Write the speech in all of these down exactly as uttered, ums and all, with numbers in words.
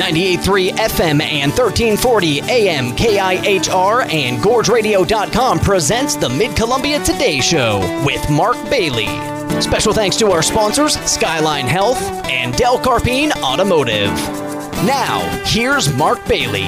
ninety-eight point three F M and thirteen forty A M K I H R and Gorge Radio dot com presents the Mid-Columbia Today Show with Mark Bailey. Special thanks to our sponsors, Skyline Health and Del Carpine Automotive. Now, here's Mark Bailey.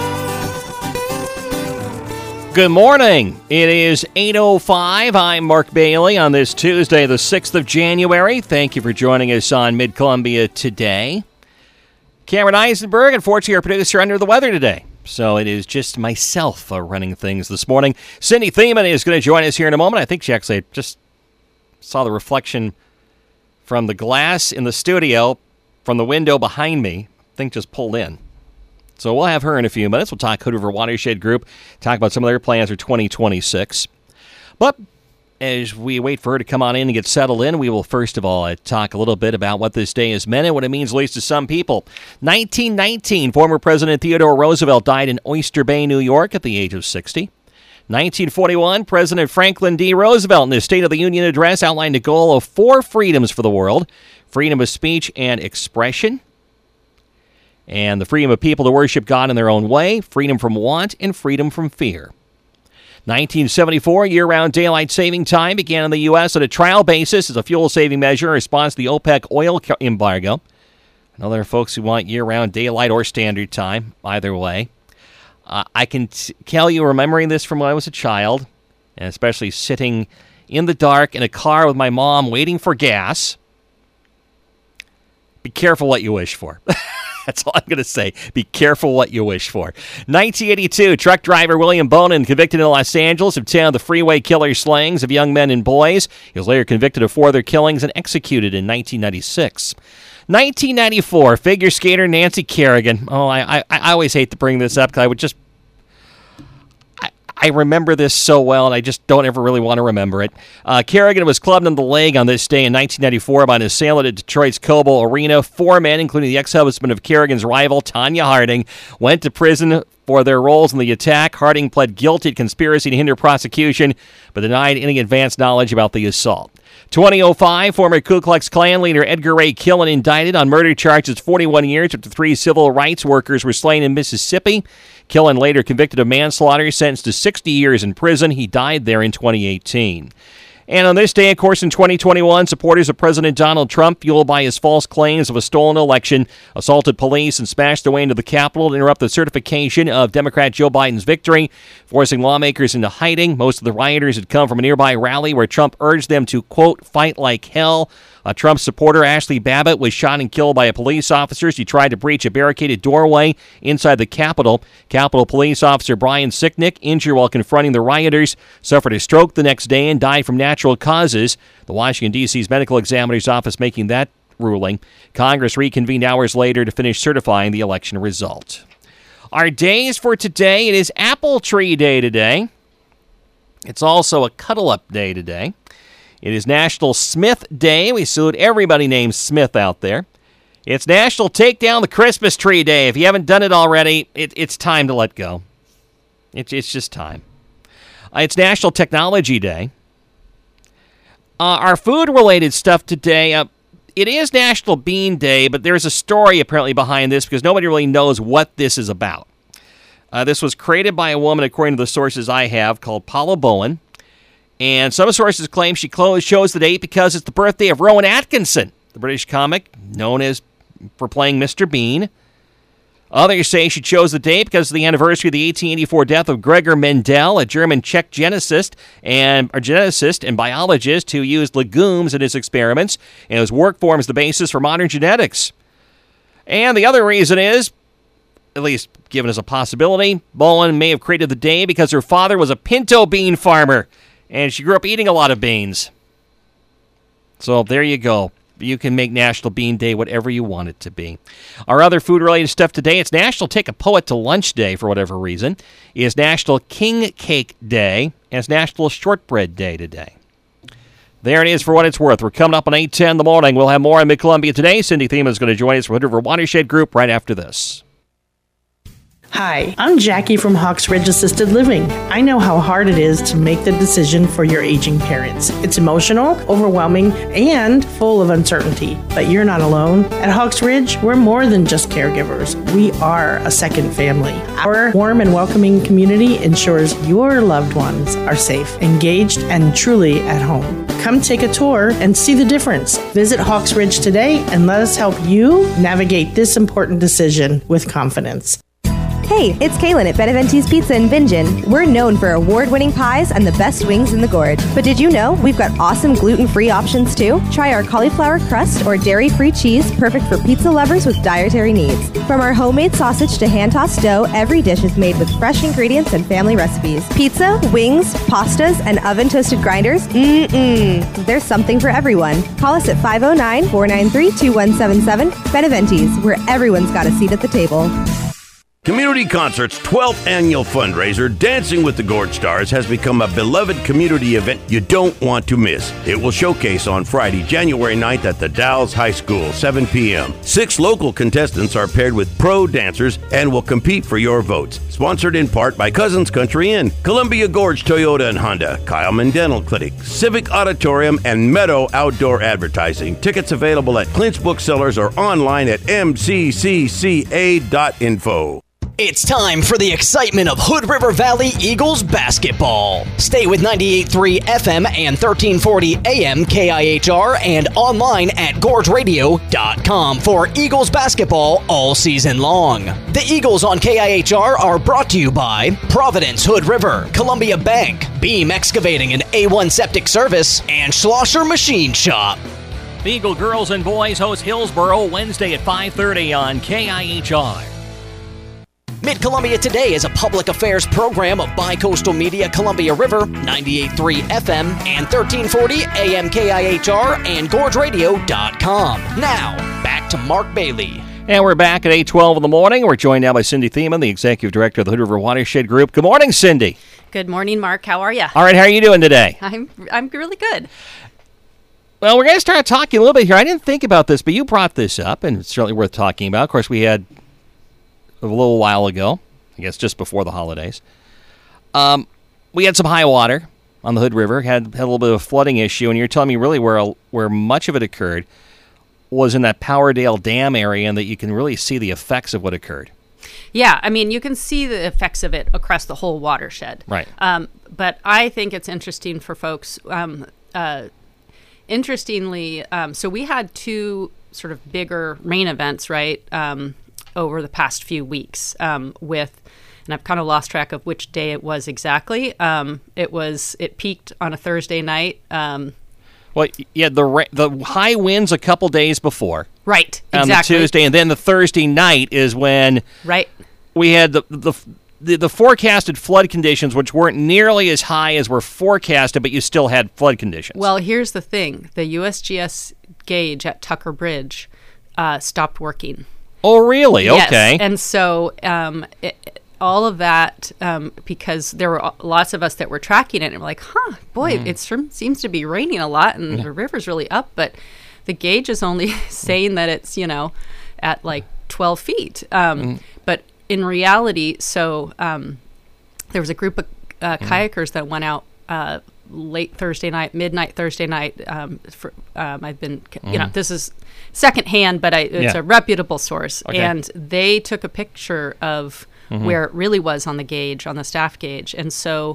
Good morning. It is eight oh five. I'm Mark Bailey on this Tuesday, the sixth of January. Thank you for joining us on Mid-Columbia Today. Cameron Eisenberg, unfortunately, our producer, under the weather today. So it is just myself uh, running things this morning. Cindy Thiemann is going to join us here in a moment. I think she actually just saw the reflection from the glass in the studio from the window behind me. I think just pulled in. So we'll have her in a few minutes. We'll talk Hood River Watershed Group, talk about some of their plans for twenty twenty-six. But as we wait for her to come on in and get settled in, we will first of all uh, talk a little bit about what this day has meant and what it means, at least to some people. nineteen nineteen, former President Theodore Roosevelt died in Oyster Bay, New York at the age of sixty. nineteen forty-one, President Franklin D. Roosevelt in his State of the Union address outlined a goal of four freedoms for the world: freedom of speech and expression, and the freedom of people to worship God in their own way, freedom from want, and freedom from fear. nineteen seventy-four, year-round daylight saving time began in the U S on a trial basis as a fuel-saving measure in response to the OPEC oil embargo. I know there are folks who want year-round daylight or standard time, either way. Uh, I can t- tell you, remembering this from when I was a child, and especially sitting in the dark in a car with my mom waiting for gas, be careful what you wish for. That's all I'm going to say. Be careful what you wish for. nineteen eighty-two, truck driver William Bonin, convicted in Los Angeles of ten of the freeway killer slayings of young men and boys. He was later convicted of four other killings and executed in nineteen ninety-six. nineteen ninety-four, figure skater Nancy Kerrigan. Oh, I, I, I always hate to bring this up because I would just... I, I remember this so well, and I just don't ever really want to remember it. Uh, Kerrigan was clubbed in the leg on this day in nineteen ninety-four by an assailant at Detroit's Cobo Arena. Four men, including the ex-husband of Kerrigan's rival, Tanya Harding, went to prison for their roles in the attack. Harding pled guilty to conspiracy to hinder prosecution, but denied any advance knowledge about the assault. twenty oh five, former Ku Klux Klan leader Edgar Ray Killen indicted on murder charges forty-one years after three civil rights workers were slain in Mississippi. Killen, later convicted of manslaughter, sentenced to sixty years in prison. He died there in twenty eighteen. And on this day, of course, in twenty twenty-one, supporters of President Donald Trump, fueled by his false claims of a stolen election, assaulted police and smashed their way into the Capitol to interrupt the certification of Democrat Joe Biden's victory, forcing lawmakers into hiding. Most of the rioters had come from a nearby rally where Trump urged them to, quote, fight like hell. A Trump supporter, Ashley Babbitt, was shot and killed by a police officer. She tried to breach a barricaded doorway inside the Capitol. Capitol Police Officer Brian Sicknick, injured while confronting the rioters, suffered a stroke the next day and died from natural causes. The Washington, D C's medical examiner's office making that ruling. Congress reconvened hours later to finish certifying the election result. Our days for today: it is Apple Tree Day today. It's also a Cuddle-Up Day today. It is National Smith Day. We salute everybody named Smith out there. It's National Take Down the Christmas Tree Day. If you haven't done it already, it, it's time to let go. It, it's just time. Uh, it's National Technology Day. Uh, our food-related stuff today, uh, it is National Bean Day, but there's a story apparently behind this because nobody really knows what this is about. Uh, this was created by a woman, according to the sources I have, called Paula Bowen. And some sources claim she chose the date because it's the birthday of Rowan Atkinson, the British comic known as for playing Mister Bean. Others say she chose the date because of the anniversary of the eighteen eighty-four death of Gregor Mendel, a German Czech geneticist and or geneticist and biologist who used legumes in his experiments, and his work forms the basis for modern genetics. And the other reason is, at least given as a possibility, Bowen may have created the day because her father was a pinto bean farmer, and she grew up eating a lot of beans. So there you go. You can make National Bean Day whatever you want it to be. Our other food-related stuff today, it's National Take a Poet to Lunch Day for whatever reason. It's National King Cake Day, and it's National Shortbread Day today. There it is for what it's worth. We're coming up on eight ten in the morning. We'll have more on Mid-Columbia today. Cindy Thiemann is going to join us from Hood River Watershed Group right after this. Hi, I'm Jackie from Hawks Ridge Assisted Living. I know how hard it is to make the decision for your aging parents. It's emotional, overwhelming, and full of uncertainty. But you're not alone. At Hawks Ridge, we're more than just caregivers. We are a second family. Our warm and welcoming community ensures your loved ones are safe, engaged, and truly at home. Come take a tour and see the difference. Visit Hawks Ridge today and let us help you navigate this important decision with confidence. Hey, it's Kaylin at Beneventis Pizza in Bingen. We're known for award-winning pies and the best wings in the gorge. But did you know we've got awesome gluten-free options too? Try our cauliflower crust or dairy-free cheese, perfect for pizza lovers with dietary needs. From our homemade sausage to hand-tossed dough, every dish is made with fresh ingredients and family recipes. Pizza, wings, pastas, and oven-toasted grinders? Mm-mm. There's something for everyone. Call us at five oh nine, four nine three, two one seven seven. Beneventis, where everyone's got a seat at the table. Community Concert's twelfth annual fundraiser, Dancing with the Gorge Stars, has become a beloved community event you don't want to miss. It will showcase on Friday, January ninth at the Dalles High School, seven p.m. Six local contestants are paired with pro dancers and will compete for your votes. Sponsored in part by Cousins Country Inn, Columbia Gorge Toyota and Honda, Kyleman Dental Clinic, Civic Auditorium, and Meadow Outdoor Advertising. Tickets available at Clint's Booksellers or online at m c c c a dot info. It's time for the excitement of Hood River Valley Eagles basketball. Stay with ninety-eight point three F M and thirteen forty A M K I H R and online at gorge radio dot com for Eagles basketball all season long. The Eagles on K I H R are brought to you by Providence Hood River, Columbia Bank, Beam Excavating and A one Septic Service, and Schlosser Machine Shop. The Eagle girls and boys host Hillsboro Wednesday at five thirty on K I H R. Mid-Columbia Today is a public affairs program of Bicoastal Media Columbia River, ninety-eight point three F M and thirteen forty A M K I H R and gorge radio dot com. Now, back to Mark Bailey. And we're back at eight twelve in the morning. We're joined now by Cindy Thiemann, the Executive Director of the Hood River Watershed Group. Good morning, Cindy. Good morning, Mark. How are you? All right, how are you doing today? I'm I'm really good. Well, we're going to start talking a little bit here. I didn't think about this, but you brought this up, and it's certainly worth talking about. Of course, we had a little while ago, I guess just before the holidays, um, we had some high water on the Hood River, had, had a little bit of a flooding issue, and you're telling me really where where much of it occurred was in that Powerdale Dam area, and that you can really see the effects of what occurred. Yeah, I mean, you can see the effects of it across the whole watershed. Right. Um, but I think it's interesting for folks. Um, uh, interestingly, um, so we had two sort of bigger rain events, right, um, over the past few weeks um, with, and I've kind of lost track of which day it was exactly. Um, it was, it peaked on a Thursday night. Um, well, yeah, the ra- the high winds a couple days before. Right, on exactly. the Tuesday, and then the Thursday night is when right. we had the, the the the forecasted flood conditions, which weren't nearly as high as were forecasted, but you still had flood conditions. Well, here's the thing. The U S G S gauge at Tucker Bridge uh, stopped working. Oh, really? Yes. Okay. And so um, it, all of that, um, because there were lots of us that were tracking it, and we're like, huh, boy, mm. it sure seems to be raining a lot, and yeah. the river's really up, but the gauge is only saying that it's, you know, at like twelve feet. Um, mm. But in reality, so um, there was a group of uh, mm. kayakers that went out uh, late Thursday night, midnight Thursday night. Um, for, um, I've been, mm. you know, this is secondhand, but I, it's yeah. a reputable source. Okay. And they took a picture of mm-hmm. where it really was on the gauge, on the staff gauge. And so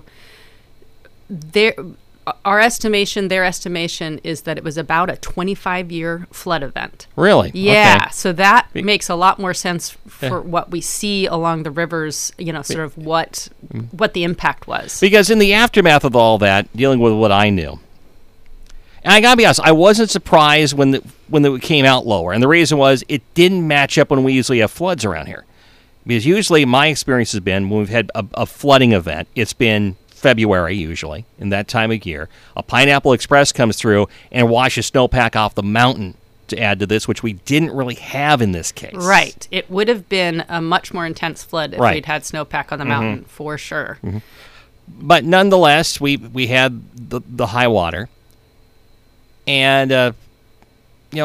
there, our estimation, their estimation is that it was about a twenty-five year flood event. Really? Yeah. Okay. So that Be- makes a lot more sense for yeah. what we see along the rivers, you know, sort of what what the impact was. Because in the aftermath of all that, dealing with what I knew, and I gotta be honest, I wasn't surprised when the, when it came out lower. And the reason was it didn't match up when we usually have floods around here. Because usually my experience has been when we've had a, a flooding event, it's been February usually, in that time of year. A Pineapple Express comes through and washes snowpack off the mountain to add to this, which we didn't really have in this case. Right. It would have been a much more intense flood if right. we'd had snowpack on the mm-hmm. mountain, for sure. Mm-hmm. But nonetheless, we, we had the, the high water. And, uh, you know,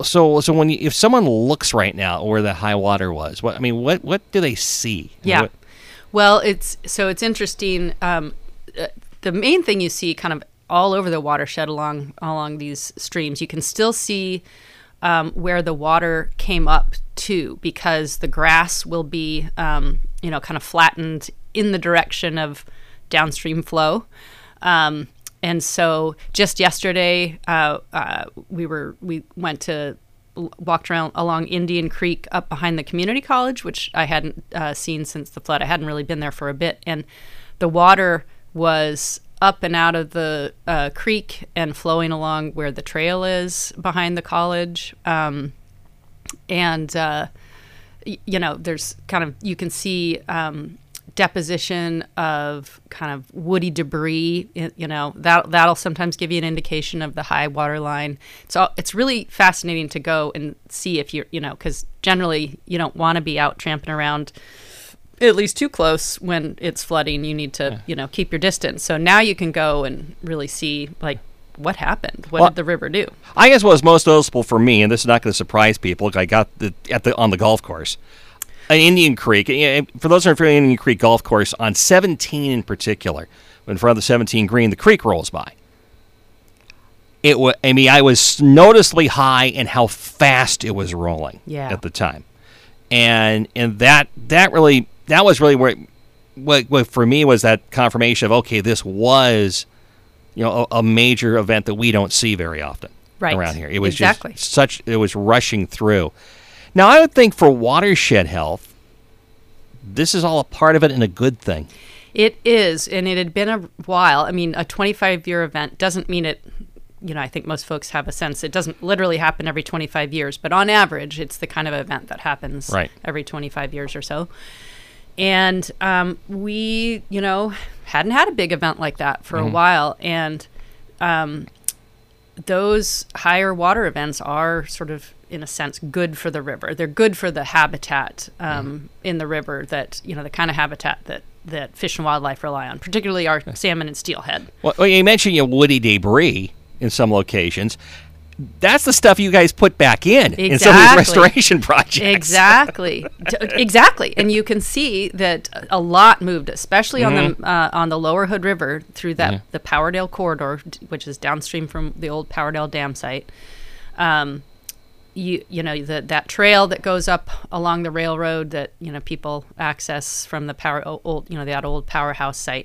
so so when you, if someone looks right now where the high water was, what I mean, what what do they see? Yeah. What, Well, it's so it's interesting. Um, uh, the main thing you see, kind of all over the watershed along along these streams, you can still see um, where the water came up to, because the grass will be, um, you know, kind of flattened in the direction of downstream flow. Um, and so just yesterday, uh, uh, we were we went to walked around along Indian Creek up behind the community college, which I hadn't uh, seen since the flood. I hadn't really been there for a bit, and the water was up and out of the uh, creek and flowing along where the trail is behind the college. Um, and, uh, y- you know, there's kind of, you can see um, deposition of kind of woody debris, you know, that, that'll sometimes give you an indication of the high water line. So it's really fascinating to go and see if you're, you know, because generally you don't want to be out tramping around at least too close when it's flooding. You need to, yeah. you know, keep your distance. So now you can go and really see, like, what happened? What well, did the river do? I guess what was most noticeable for me, and this is not going to surprise people, I got the at the on the golf course, an Indian Creek. For those who aren't familiar, Indian Creek golf course on seventeen in particular, in front of the seventeen green, the creek rolls by. It was, I mean, I was noticeably high in how fast it was rolling yeah. at the time, and and that that really. That was really where, what, what for me was that confirmation of, okay, this was, you know, a, a major event that we don't see very often right. around here. It was exactly. just such, it was rushing through. Now, I would think for watershed health, this is all a part of it and a good thing. It is, and it had been a while. I mean, a twenty-five year event doesn't mean it, you know, I think most folks have a sense. It doesn't literally happen every twenty-five years, but on average, it's the kind of event that happens right. every twenty-five years or so. And um, we, you know, hadn't had a big event like that for mm-hmm. a while. And um, those higher water events are sort of, in a sense, good for the river. They're good for the habitat um, mm-hmm. in the river that, you know, the kind of habitat that, that Fish and Wildlife rely on, particularly our salmon and steelhead. Well, well you mentioned, you know, woody debris in some locations. That's the stuff you guys put back in exactly. in some of these restoration projects. Exactly, exactly. And you can see that a lot moved, especially mm-hmm. on the uh, on the Lower Hood River through that mm-hmm. the Powerdale corridor, which is downstream from the old Powerdale Dam site. Um, you you know the, that trail that goes up along the railroad that you know people access from the power old you know that old powerhouse site.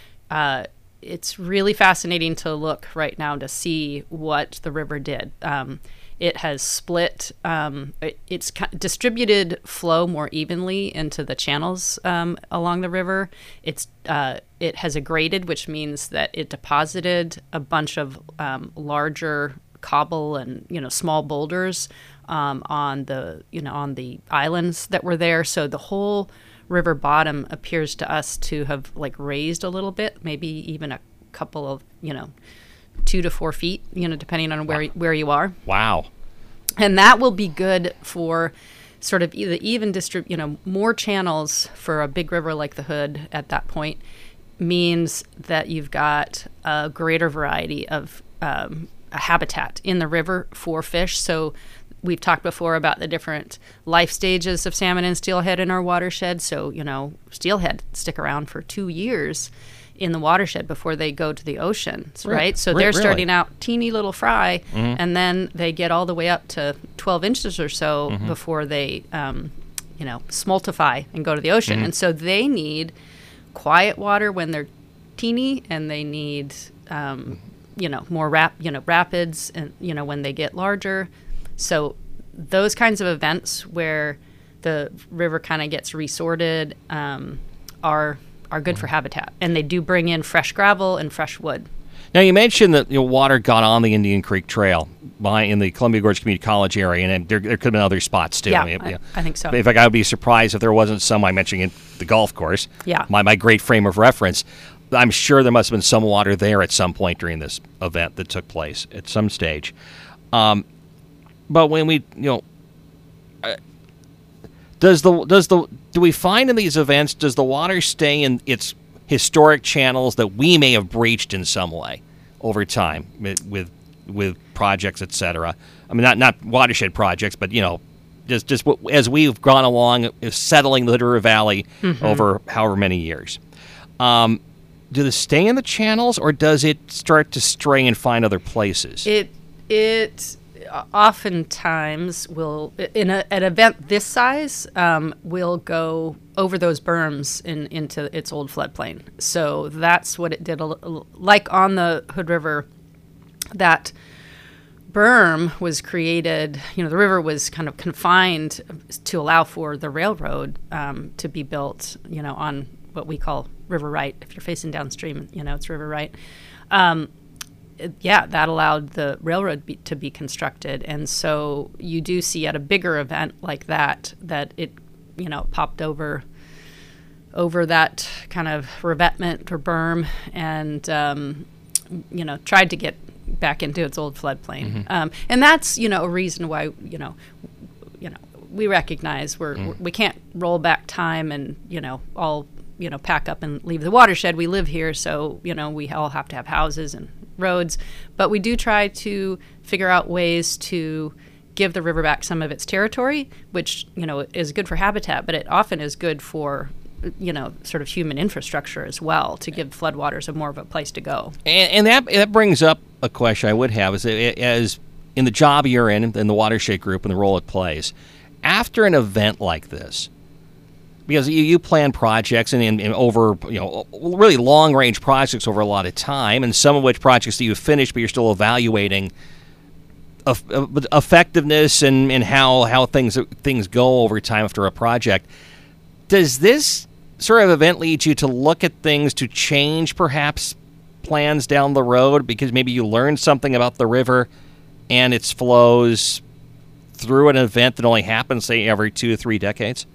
Uh, It's really fascinating to look right now to see what the river did. Um, it has split, um, it, it's distributed flow more evenly into the channels um, along the river. It's uh, it has aggraded, which means that it deposited a bunch of um, larger cobble and you know small boulders um, on the you know on the islands that were there. So the whole river bottom appears to us to have like raised a little bit, maybe even a couple of, you know, two to four feet, you know, depending on where, wow. where you are. Wow. And that will be good for sort of either even distribute, you know, more channels for a big river like the Hood at that point means that you've got a greater variety of um, a habitat in the river for fish. So we've talked before about the different life stages of salmon and steelhead in our watershed. So, you know, steelhead stick around for two years in the watershed before they go to the ocean, right? right? So they're really? starting out teeny little fry, mm-hmm. and then they get all the way up to twelve inches or so mm-hmm. before they, um, you know, smoltify and go to the ocean. Mm-hmm. And so they need quiet water when they're teeny, and they need, um, you know, more rap, you know, rapids, and you know when they get larger. So those kinds of events where the river kind of gets resorted um, are are good for habitat, and they do bring in fresh gravel and fresh wood. Now you mentioned that you know, water got on the Indian Creek Trail by in the Columbia Gorge Community College area, and there, there could have been other spots too. Yeah, I, mean, I, you know, I think so. In fact, I would be surprised if there wasn't some. I mentioned in the golf course. Yeah, my my great frame of reference. I'm sure there must have been some water there at some point during this event that took place at some stage. Um, But when we, you know, uh, does the does the do we find in these events, does the water stay in its historic channels that we may have breached in some way over time with, with with projects, et cetera. I mean, not not watershed projects, but you know, just just w- as we've gone along, settling the Hood River Valley mm-hmm. over however many years. Um, do they stay in the channels, or does it start to stray and find other places? It it oftentimes will, in a, an event this size, um, will go over those berms in, into its old floodplain. So that's what it did. Like on the Hood River, that berm was created, you know, the river was kind of confined to allow for the railroad um, to be built, you know, on what we call river right. If you're facing downstream, you know, it's river right. Um, yeah, that allowed the railroad be, to be constructed. And so you do see at a bigger event like that, that it, you know, popped over over that kind of revetment or berm and, um, you know, tried to get back into its old floodplain. Mm-hmm. Um, and that's, you know, a reason why, you know, you know, we recognize we're, mm. we can't roll back time and, you know, all, you know, pack up and leave the watershed. We live here, so, you know, we all have to have houses and roads, but we do try to figure out ways to give the river back some of its territory, which, you know, is good for habitat, but it often is good for, you know, sort of human infrastructure as well, to give floodwaters a more of a place to go. And, and that that brings up a question I would have, is as in the job you're in, in the watershed group and the role it plays, after an event like this, because you, you plan projects and, and, and over, you know, really long-range projects over a lot of time, and some of which projects that you've finished, but you're still evaluating eff- effectiveness and, and how, how things things go over time after a project. Does this sort of event lead you to look at things to change, perhaps, plans down the road, because maybe you learned something about the river and its flows through an event that only happens, say, every two or three decades?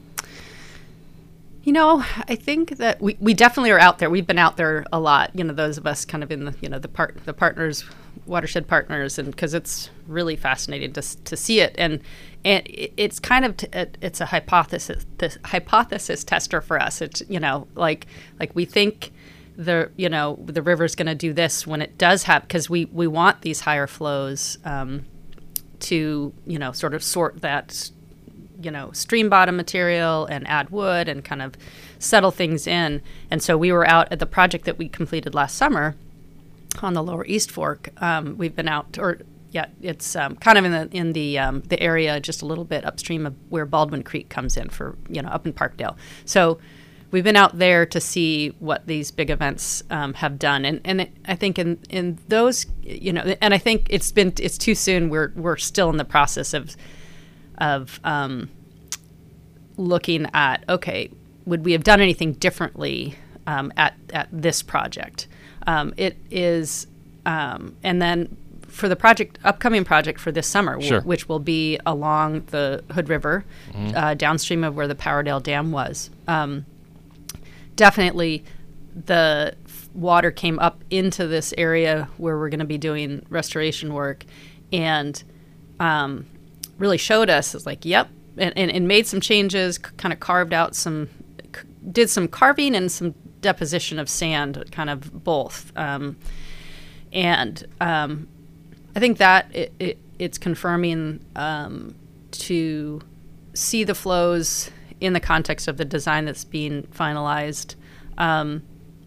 You know, I think that we, we definitely are out there. We've been out there a lot, you know, those of us kind of in the, you know, the part the partners, watershed partners, and because it's really fascinating to to see it. And and it's kind of, t- it's a hypothesis, this hypothesis tester for us. It's, you know, like like we think the, you know, the river's going to do this when it does have, because we, we want these higher flows um, to, you know, sort of sort that, you know, stream bottom material and add wood and kind of settle things in. And so we were out at the project that we completed last summer on the Lower East Fork. Um, we've been out, or yeah, it's um, kind of in the in the um, the area just a little bit upstream of where Baldwin Creek comes in for, you know, up in Parkdale. So we've been out there to see what these big events um, have done, and and it, I think in in those, you know, and I think it's been it's too soon. We're we're still in the process of of um, looking at, okay, would we have done anything differently um, at at this project? Um, it is, um, and then for the project, upcoming project for this summer, sure. w- which will be along the Hood River, mm-hmm. uh, downstream of where the Powerdale Dam was. Um, definitely, the f- water came up into this area where we're going to be doing restoration work, and um, really showed us, it's like, yep, and, and, and made some changes, c- kind of carved out some, c- did some carving and some deposition of sand, kind of both. Um, and um, I think that it, it, it's confirming um, to see the flows in the context of the design that's being finalized. Um,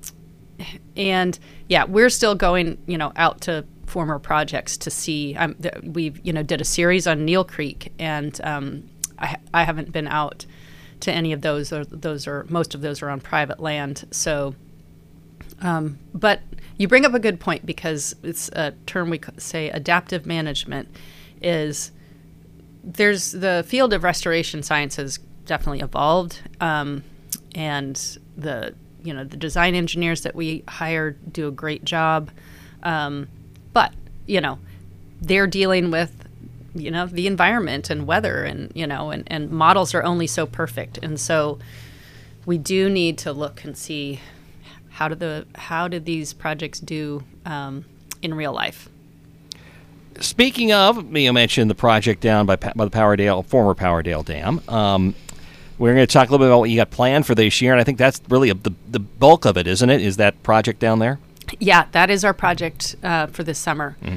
and yeah, we're still going, you know, out to former projects to see. Um, th- we've, you know, did a series on Neal Creek, and um, I, I haven't been out to any of those. Or those are most of those are on private land. So, um, but you bring up a good point, because it's a term we say, adaptive management. Is there's the field of restoration science has definitely evolved, um, and the you know the design engineers that we hire do a great job, um, but you know they're dealing with you know the environment and weather, and you know and, and models are only so perfect, and so we do need to look and see how did the how did these projects do um, in real life. Speaking of, you mentioned the project down by, by the Powerdale, former Powerdale Dam. Um, we're going to talk a little bit about what you got planned for this year, and I think that's really a, the the bulk of it, isn't it? Is that project down there? Yeah, that is our project uh, for this summer. Mm.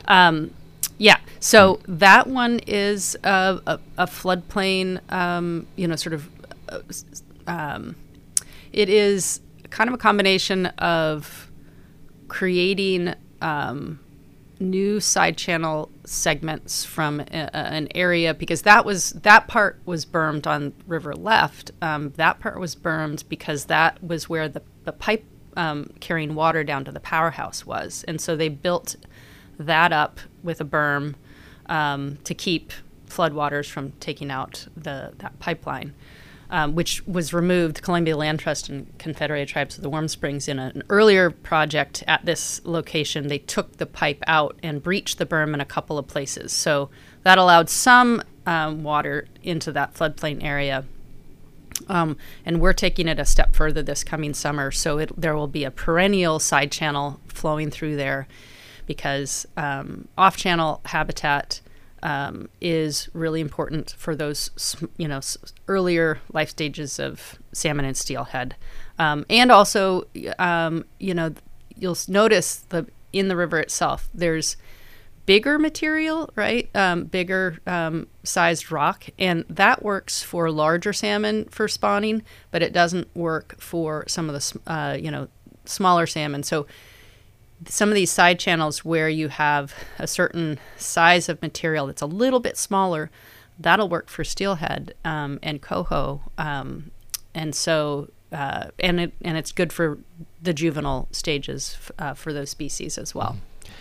Um, yeah, so that one is a, a, a floodplain, um, you know, sort of, uh, um, it is kind of a combination of creating um, new side channel segments from a, an area, because that was that part was bermed on River Left. Um, that part was bermed because that was where the, the pipe um, carrying water down to the powerhouse was. And so they built that up with a berm um, to keep floodwaters from taking out the that pipeline, um, which was removed. Columbia Land Trust and Confederated Tribes of the Warm Springs, in a, an earlier project at this location, they took the pipe out and breached the berm in a couple of places. So that allowed some um, water into that floodplain area. Um, and we're taking it a step further this coming summer. So it, there will be a perennial side channel flowing through there, because um, off-channel habitat um, is really important for those, you know, s- earlier life stages of salmon and steelhead. Um, and also, um, you know, you'll s- notice the in the river itself, there's bigger material, right? Um, bigger um, sized rock, and that works for larger salmon for spawning, but it doesn't work for some of the, s- uh, you know, smaller salmon. So some of these side channels where you have a certain size of material that's a little bit smaller, that'll work for steelhead um, and coho, um, and so uh, and it and it's good for the juvenile stages f- uh, for those species as well.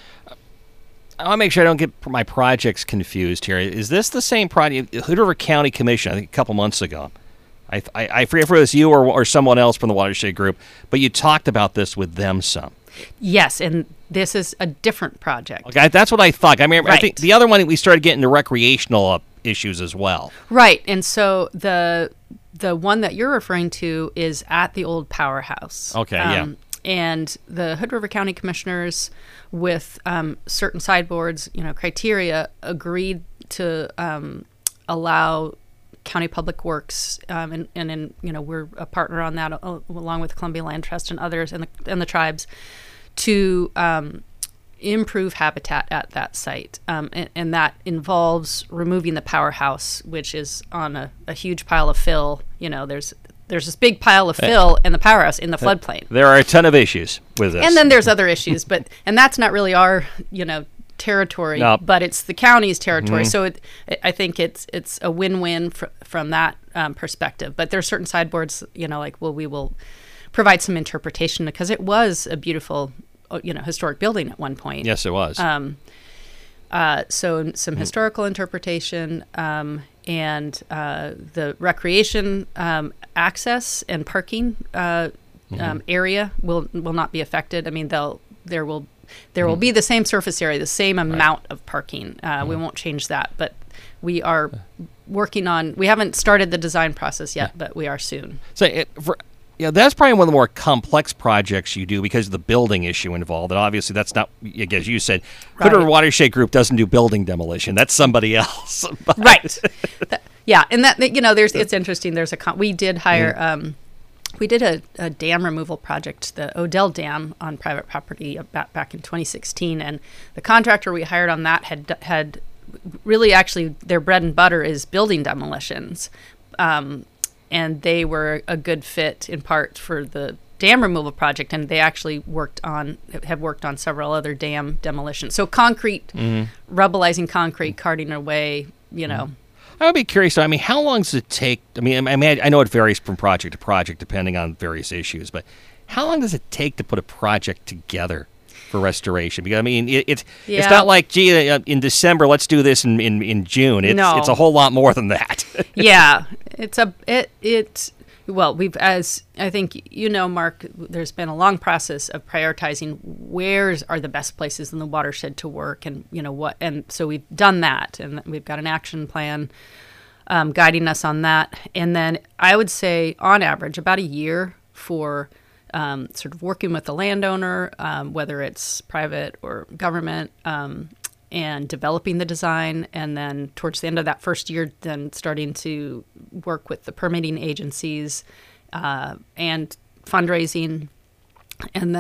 I want to make sure I don't get my projects confused here. Is this the same project? Hood River County Commission, I think a couple months ago. I I, I forget if it was you or or someone else from the Watershed Group, but you talked about this with them some. Yes, and this is a different project. Okay, that's what I thought. I mean, Right. I think the other one, we started getting into recreational uh, issues as well. Right, and so the the one that you're referring to is at the old powerhouse. Okay, yeah. And the Hood River County Commissioners, with um, certain sideboards, you know, criteria, agreed to um, allow County Public Works, um, and, and in, you know, we're a partner on that, uh, along with Columbia Land Trust and others, and the and the tribes, to um, improve habitat at that site, um, and, and that involves removing the powerhouse, which is on a, a huge pile of fill. You know, there's there's this big pile of fill and the powerhouse in the floodplain, There are a ton of issues with this. and then there's other issues, but and that's not really our, you know, territory, No. but it's the county's territory. Mm-hmm. So it, I think it's it's a win-win fr- from that um, perspective. But there are certain sideboards, you know, like, well, we will provide some interpretation, because it was a beautiful, you know, historic building at one point. Yes, it was. Um, uh, so some historical interpretation, um, and uh, the recreation um, access and parking uh, um, area will will not be affected. I mean, they'll there will there will be the same surface area, the same amount of parking. Uh, We won't change that, but we are working on. We haven't started the design process yet, but we are soon. So, it, for, yeah, that's probably one of the more complex projects you do because of the building issue involved. And obviously, that's not, as you said, Hood River Right. Watershed Group doesn't do building demolition. That's somebody else. But- Right. That- yeah, and that that, you know, there's it's interesting. There's a con- we did hire. Um, we did a, a dam removal project, the Odell Dam, on private property back back in twenty sixteen, and the contractor we hired on that had had really actually their bread and butter is building demolitions, um, and they were a good fit in part for the dam removal project, and they actually worked on have worked on several other dam demolitions. So concrete, rubbleizing concrete, carting away, you know. I would be curious. I mean, how long does it take? I mean, I mean, I know it varies from project to project depending on various issues, but how long does it take to put a project together for restoration? Because I mean, it, it's it's Yeah. not like, gee, uh, in December, let's do this in in, in June. It's No. it's a whole lot more than that. Yeah, it's a it it. Well, we've, as I think you know, Mark, there's been a long process of prioritizing where are the best places in the watershed to work, and you know what, and so we've done that, and we've got an action plan um, guiding us on that. And then I would say, on average, about a year for um, sort of working with the landowner, um, whether it's private or government, um, and developing the design, and then towards the end of that first year, then starting to work with the permitting agencies uh, and fundraising, and then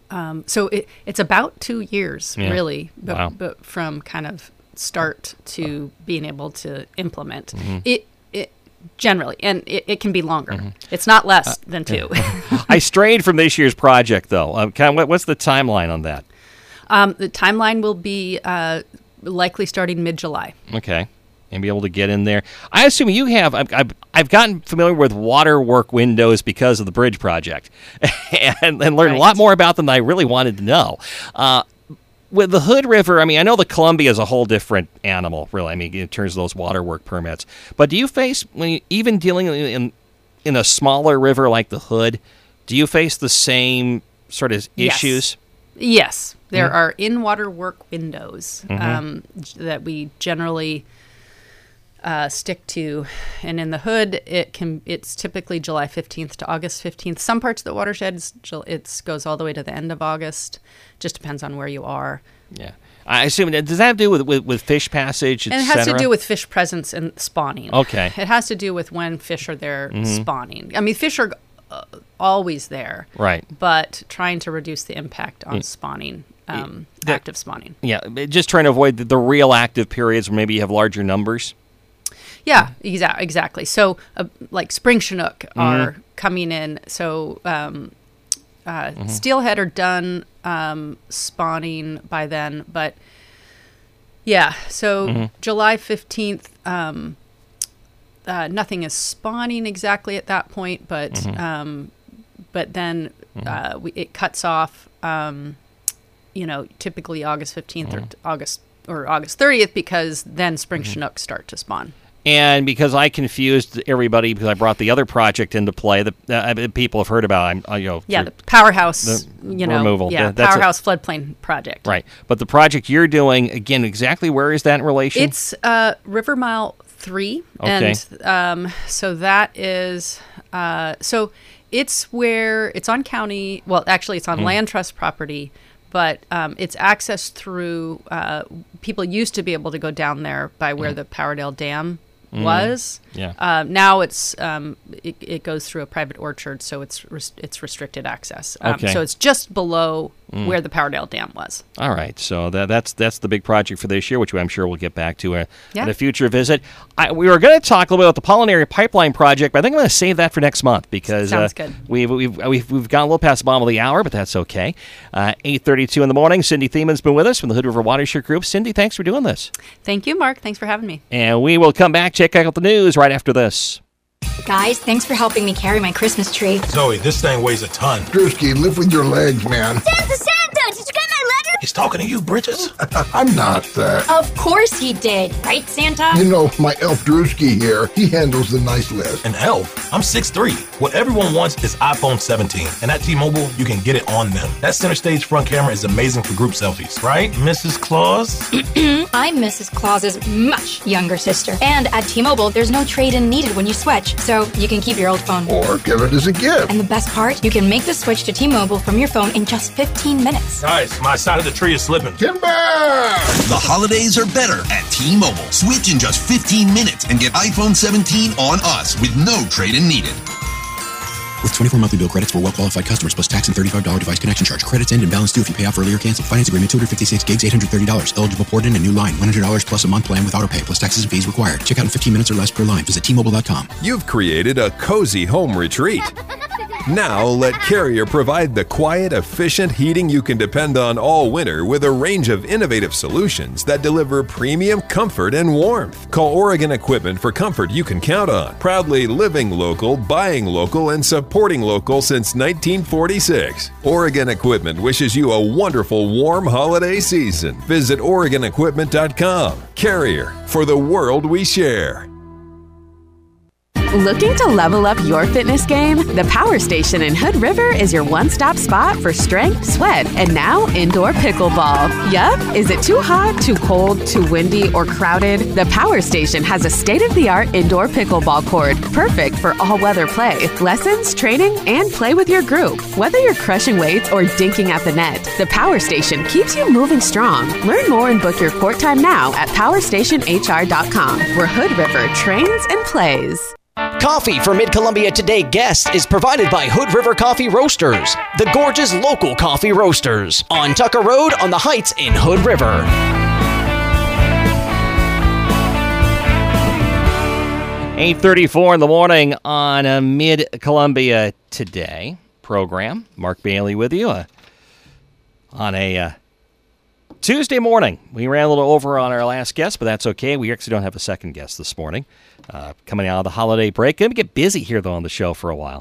um, so it, it's about two years, Yeah. really, but, Wow. but from kind of start to being able to implement Mm-hmm. it. It generally, and it, it can be longer. Mm-hmm. It's not less Uh, than two. I strayed from this year's project, though. Um, kind of, what, what's the timeline on that? um, the timeline will be uh, likely starting mid-July. Okay. And be able to get in there. I assume you have. I've, I've, I've gotten familiar with waterwork windows because of the bridge project, and, and learned a Right. lot more about them than I really wanted to know. Uh, with the Hood River, I mean, I know the Columbia is a whole different animal, really. I mean, in terms of those waterwork permits. But do you face, when you, even dealing in in a smaller river like the Hood, do you face the same sort of Yes. issues? Yes, there Mm-hmm. are in-water work windows um, g- that we generally uh, stick to, and in the Hood, it can it's typically July fifteenth to August fifteenth. Some parts of the watershed it goes all the way to the end of August. Just depends on where you are. Yeah. I assume, does that have to do with, with, with fish passage, et And it has to cetera? do with fish presence and spawning. Okay. It has to do with when fish are there spawning. I mean, fish are uh, always there. Right. But trying to reduce the impact on spawning, um, that- active spawning. Yeah, just trying to avoid the, the real active periods where maybe you have larger numbers. Yeah, exa- exactly. So, uh, like spring Chinook are coming in. So, um, uh, steelhead are done um, spawning by then. But, yeah, so July fifteenth, um, uh, nothing is spawning exactly at that point. But, um, but then uh, we, it cuts off, um, you know, typically August fifteenth or t- August or August thirtieth, because then spring Chinooks start to spawn. And because I confused everybody because I brought the other project into play that uh, people have heard about, I'm, uh, you know, Yeah, through- the powerhouse, the you know, removal. yeah, Yeah, that's a- powerhouse floodplain project. right. But the project you're doing, again, exactly where is that in relation? It's uh, River Mile three, Okay. and um, so that is uh, so it's where it's on county. Well, actually, it's on land trust property, but um, it's accessed through. Uh, people used to be able to go down there by where the Powerdale Dam was. Yeah. Uh, now it's um, it, it goes through a private orchard, so it's res- it's restricted access. Um, Okay. So it's just below where the Powerdale Dam was. All right, so that, that's that's the big project for this year, which I'm sure we'll get back to uh, Yeah. at a future visit. I, we were going to talk a little bit about the Pollinary Pipeline project, but I think I'm going to save that for next month because Sounds uh, good. We've, we've we've we've gone a little past the bottom of the hour, but that's okay. Uh, eight thirty-two in the morning. Cindy Thieman's been with us from the Hood River Watershed Group. Cindy, thanks for doing this, Thank you, Mark. Thanks for having me. and we will come back check out the news right after this. Guys, thanks for helping me carry my Christmas tree. Zoe, this thing weighs a ton. Drewski, lift with your legs, man. Santa, Santa, did you get my letter? He's talking to you, Bridges. I'm not that. Of course he did, right, Santa? You know, my elf Drewski here, he handles the nice list. An elf? I'm six three. What everyone wants is iPhone seventeen. And at T-Mobile, you can get it on them. That center stage front camera is amazing for group selfies. Right, Missus Claus? I'm Missus Claus's much younger sister. And at T-Mobile, there's no trade-in needed when you switch, so you can keep your old phone. Or give it as a gift. And the best part, you can make the switch to T-Mobile from your phone in just fifteen minutes. Guys, my side of the tree is slipping. Timber! The holidays are better at T-Mobile. Switch in just fifteen minutes and get iPhone seventeen on us with no trade-in needed. With twenty-four monthly bill credits for well-qualified customers plus tax and thirty-five dollars device connection charge. Credits end and balance due if you pay off early or cancel. Finance agreement two hundred fifty-six gigs, eight hundred thirty dollars. Eligible port in and new line. one hundred dollars plus a month plan with auto pay plus taxes and fees required. Check out in fifteen minutes or less per line. Visit T Mobile dot com. You've created a cozy home retreat. Now let Carrier provide the quiet, efficient heating you can depend on all winter with a range of innovative solutions that deliver premium comfort and warmth. Call Oregon Equipment for comfort you can count on. Proudly living local, buying local, and supporting local since nineteen forty-six. Oregon Equipment wishes you a wonderful, warm holiday season. Visit Oregon Equipment dot com. Carrier, for the world we share. Looking to level up your fitness game? The Power Station in Hood River is your one-stop spot for strength, sweat, and now indoor pickleball. Yup, is it too hot, too cold, too windy, or crowded? The Power Station has a state-of-the-art indoor pickleball court, perfect for all-weather play, lessons, training, and play with your group. Whether you're crushing weights or dinking at the net, the Power Station keeps you moving strong. Learn more and book your court time now at power station h r dot com, where Hood River trains and plays. Coffee for Mid-Columbia Today guests is provided by Hood River Coffee Roasters, the Gorge's local coffee roasters, on Tucker Road on the Heights in Hood River. eight thirty-four in the morning on a Mid-Columbia Today program. Mark Bailey with you uh, on a uh, Tuesday morning. We ran a little over on our last guest, but that's okay. We actually don't have a second guest this morning. Uh, coming out of the holiday break. Going to get busy here, though, on the show for a while.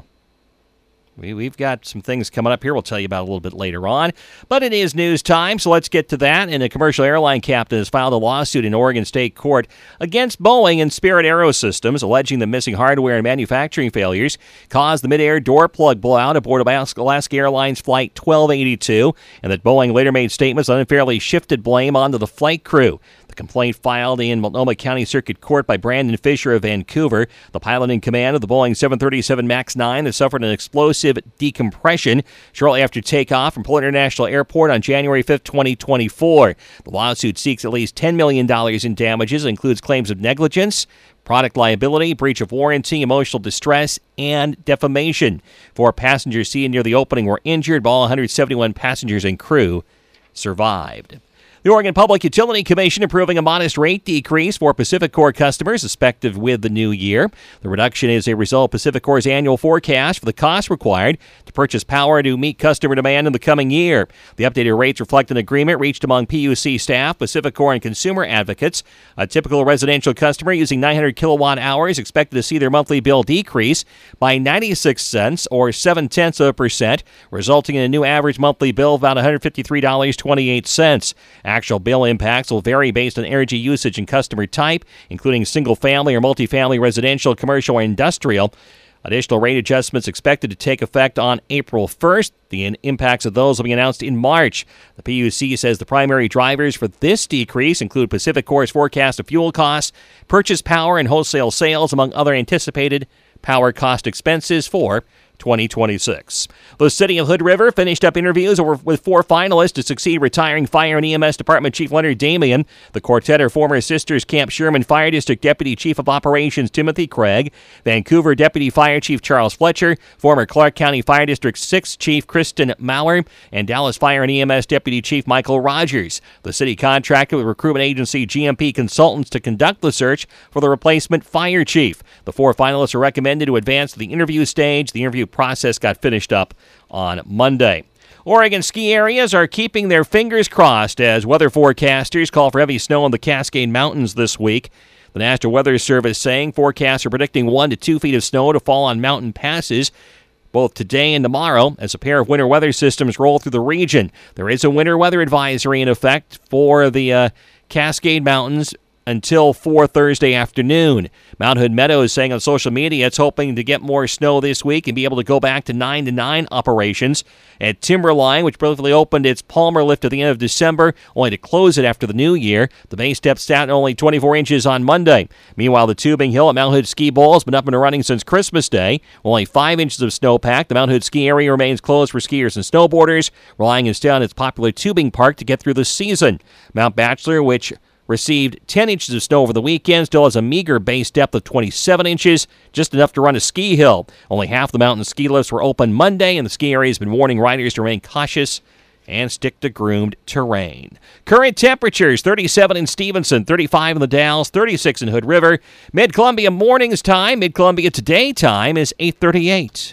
We, we've got some things coming up here we'll tell you about a little bit later on. But it is news time, so let's get to that. And a commercial airline captain has filed a lawsuit in Oregon State Court against Boeing and Spirit Aerosystems, alleging the missing hardware and manufacturing failures caused the mid-air door plug blowout aboard Alaska Airlines Flight twelve eighty-two, and that Boeing later made statements that unfairly shifted blame onto the flight crew. The complaint filed in Multnomah County Circuit Court by Brandon Fisher of Vancouver, the pilot in command of the Boeing seven thirty-seven MAX nine that suffered an explosive decompression shortly after takeoff from Port International Airport on January fifth, twenty twenty-four. The lawsuit seeks at least ten million dollars in damages. It includes claims of negligence, product liability, breach of warranty, emotional distress, and defamation. Four passengers seen near the opening were injured, but all one hundred seventy-one passengers and crew survived. The Oregon Public Utility Commission approving a modest rate decrease for PacifiCorp customers effective with the new year. The reduction is a result of PacifiCorp's annual forecast for the cost required to purchase power to meet customer demand in the coming year. The updated rates reflect an agreement reached among P U C staff, PacifiCorp, and consumer advocates. A typical residential customer using nine hundred kilowatt hours expected to see their monthly bill decrease by ninety-six cents or seven tenths of a percent, resulting in a new average monthly bill of about one hundred fifty-three dollars and twenty-eight cents. Actual bill impacts will vary based on energy usage and customer type, including single-family or multifamily residential, commercial, or industrial. Additional rate adjustments expected to take effect on April first. The impacts of those will be announced in March. The P U C says the primary drivers for this decrease include PacifiCorp's forecast of fuel costs, purchase power, and wholesale sales, among other anticipated power cost expenses for twenty twenty-six. The City of Hood River finished up interviews with four finalists to succeed retiring Fire and E M S Department Chief Leonard Damian. The quartet are former Sisters Camp Sherman Fire District Deputy Chief of Operations Timothy Craig, Vancouver Deputy Fire Chief Charles Fletcher, former Clark County Fire District six Chief Kristen Maurer, and Dallas Fire and E M S Deputy Chief Michael Rogers. The city contracted with recruitment agency G M P Consultants to conduct the search for the replacement fire chief. The four finalists are recommended to advance to the interview stage. The interview process got finished up on Monday. Oregon ski areas are keeping their fingers crossed as weather forecasters call for heavy snow in the Cascade Mountains this week. The National Weather Service saying forecasts are predicting one to two feet of snow to fall on mountain passes both today and tomorrow as a pair of winter weather systems roll through the region. There is a winter weather advisory in effect for the uh, Cascade Mountains until four Thursday afternoon. Mount Hood Meadow is saying on social media it's hoping to get more snow this week and be able to go back to nine to nine operations. At Timberline, which briefly opened its Palmer lift at the end of December, only to close it after the new year, the base depth sat at only twenty-four inches on Monday. Meanwhile, the Tubing Hill at Mount Hood Ski Bowl has been up and running since Christmas Day. Only five inches of snowpack. The Mount Hood ski area remains closed for skiers and snowboarders, relying instead on its popular tubing park to get through the season. Mount Bachelor, which received ten inches of snow over the weekend, still has a meager base depth of twenty-seven inches, just enough to run a ski hill. Only half the mountain ski lifts were open Monday, and the ski area has been warning riders to remain cautious and stick to groomed terrain. Current temperatures, thirty-seven in Stevenson, thirty-five in the Dalles, thirty-six in Hood River. Mid-Columbia mornings time, Mid-Columbia Today time is eight thirty-eight.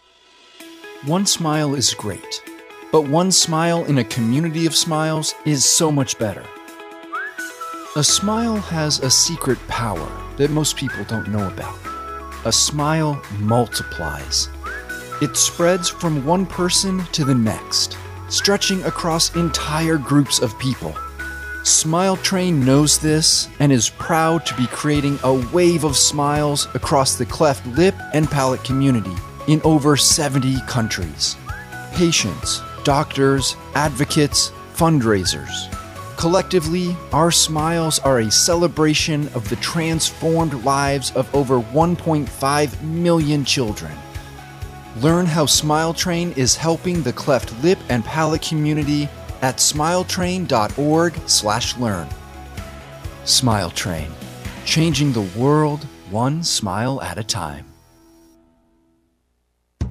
One smile is great, but one smile in a community of smiles is so much better. A smile has a secret power that most people don't know about. A smile multiplies. It spreads from one person to the next, stretching across entire groups of people. Smile Train knows this and is proud to be creating a wave of smiles across the cleft lip and palate community in over seventy countries. Patients, doctors, advocates, fundraisers. Collectively, our smiles are a celebration of the transformed lives of over one point five million children. Learn how Smile Train is helping the cleft lip and palate community at smiletrain.org slash learn. Smile Train, changing the world one smile at a time.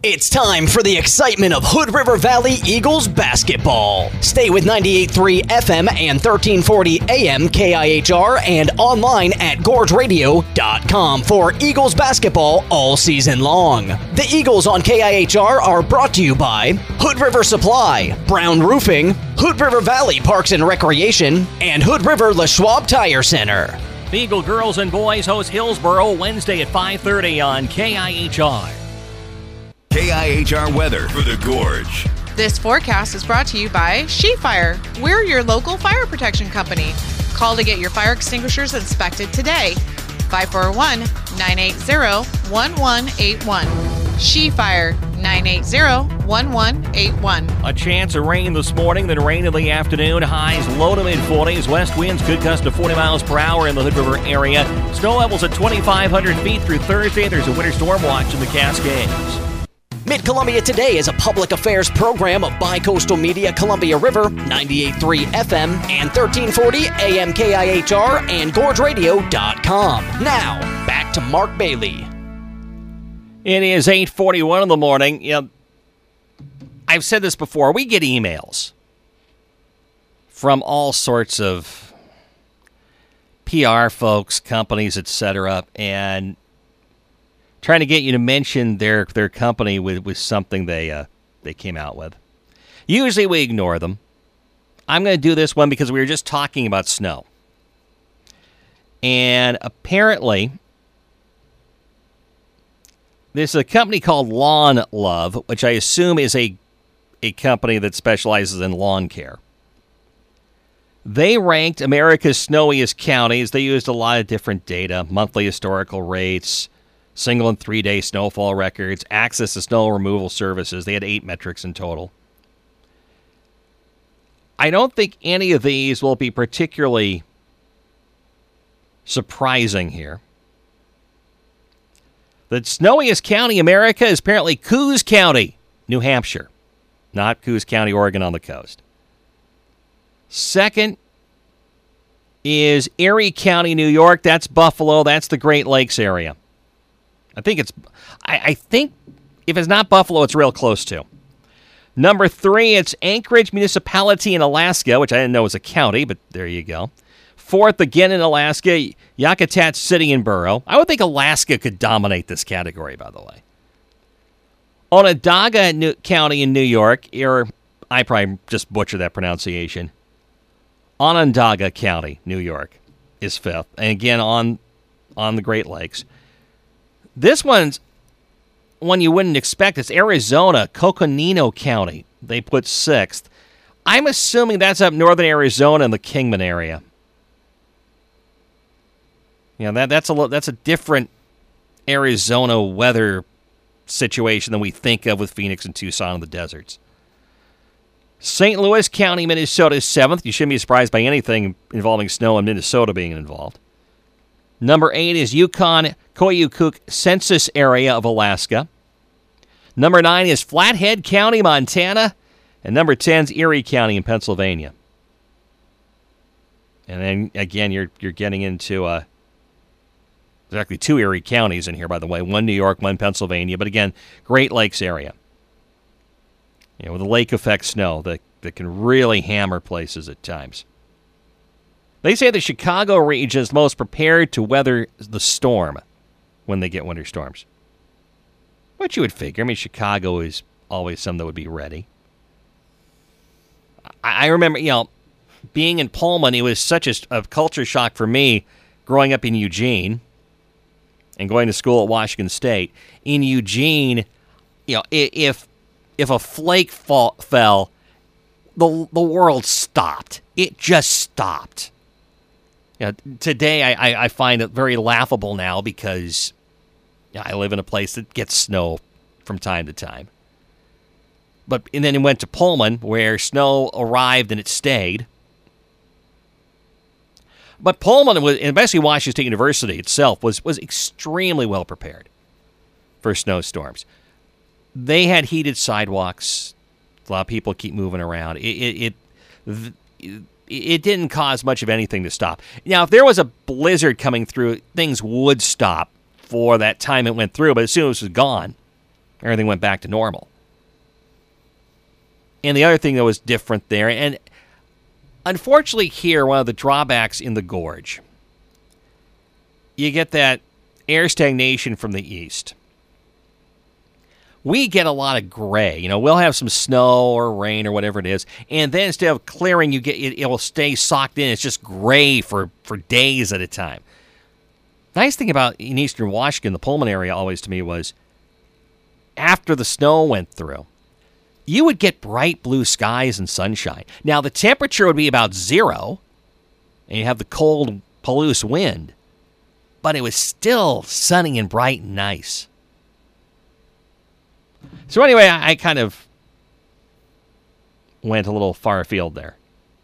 It's time for the excitement of Hood River Valley Eagles basketball. Stay with ninety-eight point three F M and thirteen forty A M K I H R and online at gorge radio dot com for Eagles basketball all season long. The Eagles on K I H R are brought to you by Hood River Supply, Brown Roofing, Hood River Valley Parks and Recreation, and Hood River La Schwab Tire Center. The Eagle girls and boys host Hillsboro Wednesday at five thirty on K I H R. K I H R weather for the Gorge. This forecast is brought to you by She Fire. We're your local fire protection company. Call to get your fire extinguishers inspected today. five four one, nine eight zero, one one eight one. She Fire, nine eight zero, one one eight one. A chance of rain this morning, then rain in the afternoon. Highs low to mid forties. West winds could gust to forty miles per hour in the Hood River area. Snow levels at twenty-five hundred feet through Thursday. There's a winter storm watch in the Cascades. Mid-Columbia Today is a public affairs program of Bicoastal Media Columbia River, ninety-eight point three F M and thirteen forty A M K I H R and gorge radio dot com. Now, back to Mark Bailey. It is eight forty-one in the morning. You know, I've said this before. We get emails from all sorts of P R folks, companies, et cetera, and trying to get you to mention their their company with, with something they uh, they came out with. Usually we ignore them. I'm going to do this one because we were just talking about snow. And apparently, there's a company called Lawn Love, which I assume is a, a company that specializes in lawn care. They ranked America's snowiest counties. They used a lot of different data, monthly historical rates, single and three-day snowfall records, access to snow removal services. They had eight metrics in total. I don't think any of these will be particularly surprising here. The snowiest county in America is apparently Coos County, New Hampshire, not Coos County, Oregon on the coast. Second is Erie County, New York. That's Buffalo. That's the Great Lakes area. I think it's, I, I think if it's not Buffalo, it's real close to. Number three, it's Anchorage Municipality in Alaska, which I didn't know was a county, but there you go. Fourth, again in Alaska, Yakutat City and Borough. I would think Alaska could dominate this category, by the way. Onondaga New- County in New York, or I probably just butchered that pronunciation. Onondaga County, New York, is fifth. And again, on on the Great Lakes. This one's one you wouldn't expect. It's Arizona, Coconino County. They put sixth. I'm assuming that's up northern Arizona in the Kingman area. You know, that that's a that's a different Arizona weather situation than we think of with Phoenix and Tucson in the deserts. Saint Louis County, Minnesota is seventh. You shouldn't be surprised by anything involving snow in Minnesota being involved. Number eight is Yukon Koyukuk Census Area of Alaska. Number nine is Flathead County, Montana. And number ten is Erie County in Pennsylvania. And then, again, you're you're getting into uh, there's actually two Erie counties in here, by the way. One New York, one Pennsylvania. But again, Great Lakes area. You know, with the lake effect snow that, that can really hammer places at times. They say the Chicago region is most prepared to weather the storm when they get winter storms. What you would figure. I mean, Chicago is always some that would be ready. I, I remember, you know, being in Pullman, it was such a, a culture shock for me growing up in Eugene and going to school at Washington State. In Eugene, you know, if if a flake fall, fell, the the world stopped. It just stopped. You know, today, I, I, I find it very laughable now because you know, I live in a place that gets snow from time to time. But and then it went to Pullman, where snow arrived and it stayed. But Pullman, was, and especially Washington State University itself, was, was extremely well prepared for snowstorms. They had heated sidewalks. A lot of people keep moving around. It it it, it didn't cause much of anything to stop. Now, if there was a blizzard coming through, things would stop for that time it went through. But as soon as it was gone, everything went back to normal. And the other thing that was different there, and unfortunately here, one of the drawbacks in the gorge, you get that air stagnation from the east. We get a lot of gray. You know, we'll have some snow or rain or whatever it is, and then instead of clearing, you get it, it will stay socked in. It's just gray for, for days at a time. Nice thing about in eastern Washington, the Pullman area always to me was after the snow went through, you would get bright blue skies and sunshine. Now, the temperature would be about zero, and you have the cold, Palouse wind, but it was still sunny and bright and nice. So anyway, I, I kind of went a little far afield there.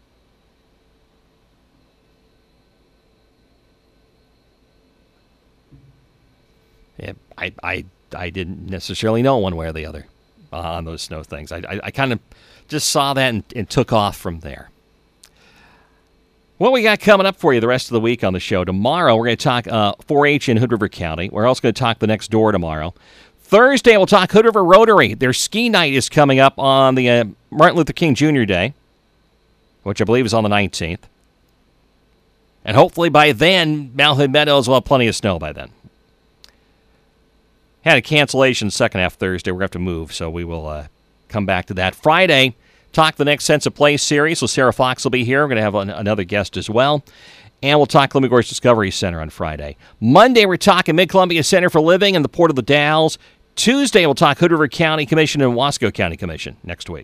Yeah, I, I, I didn't necessarily know one way or the other uh, on those snow things. I, I, I kind of just saw that and, and took off from there. What we got coming up for you the rest of the week on the show? Tomorrow, we're going to talk uh, four H in Hood River County. We're also going to talk the next door tomorrow. Thursday, we'll talk Hood River Rotary. Their ski night is coming up on the uh, Martin Luther King Junior Day, which I believe is on the nineteenth. And hopefully by then, Mount Hood Meadows will have plenty of snow by then. Had a cancellation second half Thursday. We're going to have to move, so we will uh, come back to that. Friday, talk the next Sense of Place series. So Sarah Fox will be here. We're going to have an, another guest as well. And we'll talk Columbia Gorge Discovery Center on Friday. Monday, we're talking Mid-Columbia Center for Living and the Port of the Dalles. Tuesday, we'll talk Hood River County Commission and Wasco County Commission next week.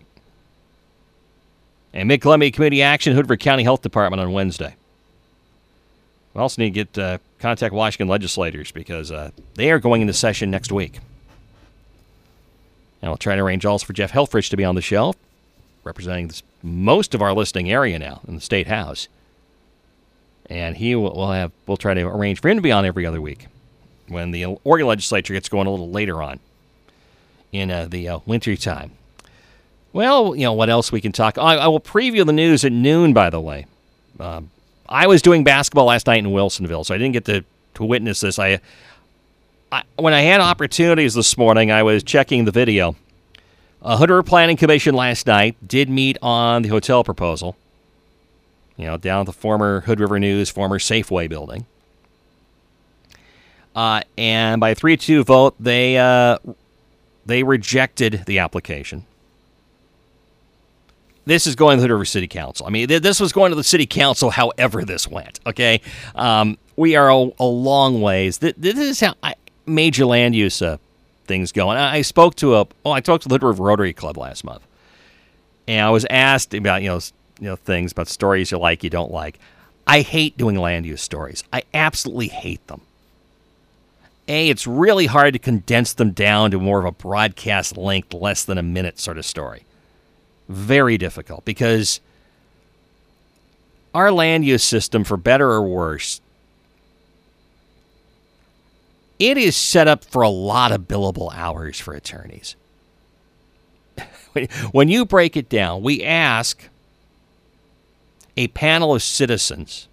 And Mid-Columbia Community Action, Hood River County Health Department on Wednesday. We also need to get uh, contact Washington legislators because uh, they are going into session next week. And we'll try to arrange also for Jeff Helfrich to be on the show, representing this, most of our listening area now in the State House. And he will we'll have we'll try to arrange for him to be on every other week when the Oregon legislature gets going a little later on in uh, the uh, winter time. Well, you know, what else we can talk? I, I will preview the news at noon, by the way. Um, I was doing basketball last night in Wilsonville, so I didn't get to, to witness this. I, I when I had opportunities this morning, I was checking the video. Uh, Hood River Planning Commission last night did meet on the hotel proposal. You know, down at the former Hood River News, former Safeway building. Uh, and by a three to two vote, they uh, they rejected the application. This is going to the Hood River City Council. I mean, th- this was going to the City Council however this went, okay? Um, we are a, a long ways. Th- this is how I, major land use uh, things go. And I, I spoke to a, oh, I talked to the Hood River Rotary Club last month. And I was asked about, you know, you know, things about stories you like, you don't like. I hate doing land use stories. I absolutely hate them. A, it's really hard to condense them down to more of a broadcast length, less than a minute sort of story. Very difficult because our land use system, for better or worse, it is set up for a lot of billable hours for attorneys. When you break it down, we ask a panel of citizens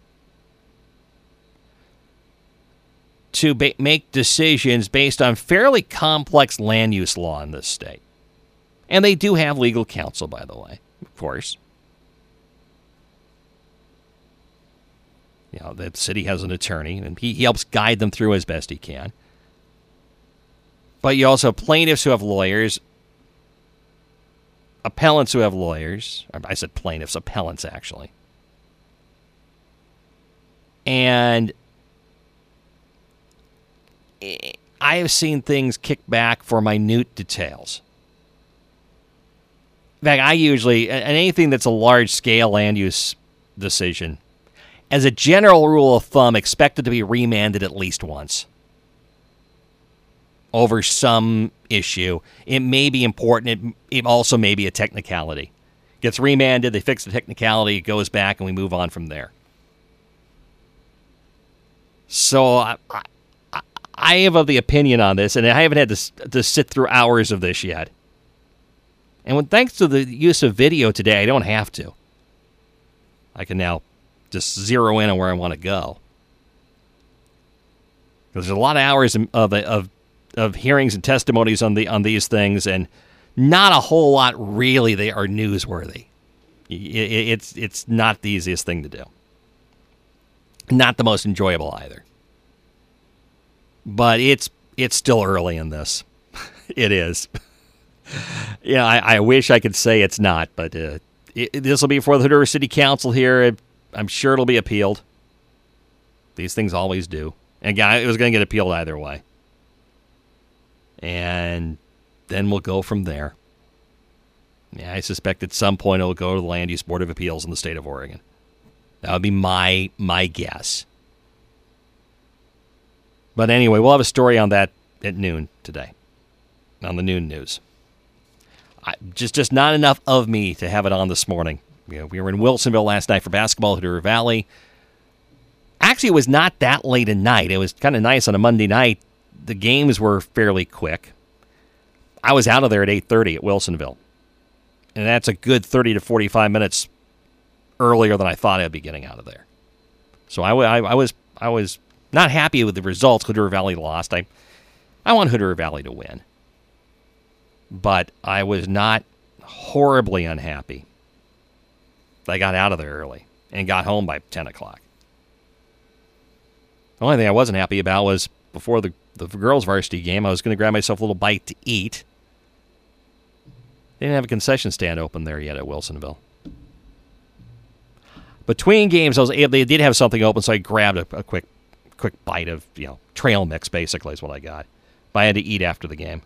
to ba- make decisions based on fairly complex land use law in this state. And they do have legal counsel, by the way, of course. You know, the city has an attorney, and he, he helps guide them through as best he can. But you also have plaintiffs who have lawyers, appellants who have lawyers. I said plaintiffs, appellants, actually. And I have seen things kicked back for minute details. In fact, I usually, and anything that's a large-scale land use decision, as a general rule of thumb, expect it to be remanded at least once over some issue. It may be important. It, it also may be a technicality. Gets remanded, they fix the technicality, it goes back, and we move on from there. So I, I, I have of the opinion on this, and I haven't had to, to sit through hours of this yet. And when, thanks to the use of video today, I don't have to. I can now just zero in on where I want to go. There's a lot of hours of, of, of of hearings and testimonies on the on these things, and not a whole lot really they are newsworthy. It's it's not the easiest thing to do. Not the most enjoyable either. But it's it's still early in this. It is. Yeah, I, I wish I could say it's not, but uh, this will be before the Hood River City Council here. I'm sure it'll be appealed. These things always do. And again, it was going to get appealed either way. And then we'll go from there. Yeah, I suspect at some point it'll go to the Land Use Board of Appeals in the state of Oregon. That would be my my guess. But anyway, we'll have a story on that at noon today, on the noon news. I, just just not enough of me to have it on this morning. You know, we were in Wilsonville last night for basketball at Hood River Valley. Actually, it was not that late at night. It was kind of nice on a Monday night. The games were fairly quick. I was out of there at eight thirty at Wilsonville. And that's a good thirty to forty-five minutes earlier than I thought I'd be getting out of there. So I, I, I was I was not happy with the results. Hood River Valley lost. I, I want Hood River Valley to win. But I was not horribly unhappy. I got out of there early and got home by ten o'clock. The only thing I wasn't happy about was before the, the girls' varsity game, I was going to grab myself a little bite to eat. They didn't have a concession stand open there yet at Wilsonville. Between games, I was able, they did have something open, so I grabbed a, a quick quick bite of, you know, trail mix, basically, is what I got. But I had to eat after the game.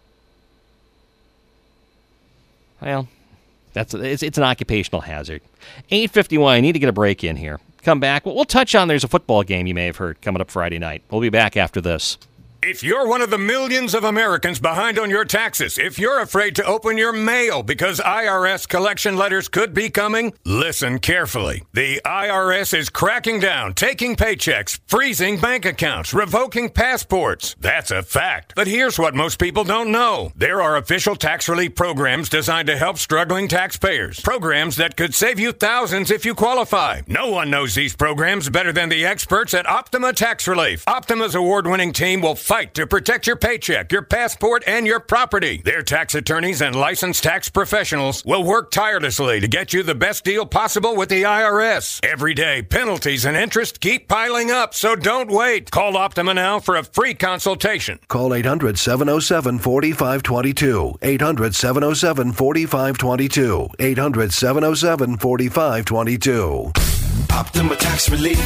Well, that's it's, it's an occupational hazard. eight fifty-one, I need to get a break in here. Come back. We'll, we'll touch on there's a football game you may have heard coming up Friday night. We'll be back after this. If you're one of the millions of Americans behind on your taxes, if you're afraid to open your mail because I R S collection letters could be coming, listen carefully. The I R S is cracking down, taking paychecks, freezing bank accounts, revoking passports. That's a fact. But here's what most people don't know. There are official tax relief programs designed to help struggling taxpayers. Programs that could save you thousands if you qualify. No one knows these programs better than the experts at Optima Tax Relief. Optima's award-winning team will fight to protect your paycheck, your passport, and your property. Their tax attorneys and licensed tax professionals will work tirelessly to get you the best deal possible with the I R S. Every day, penalties and interest keep piling up, so don't wait. Call Optima now for a free consultation. Call eight hundred, seven oh seven, four five two two. eight hundred, seven oh seven, four five two two. eight hundred, seven oh seven, four five two two. Optima Tax Relief.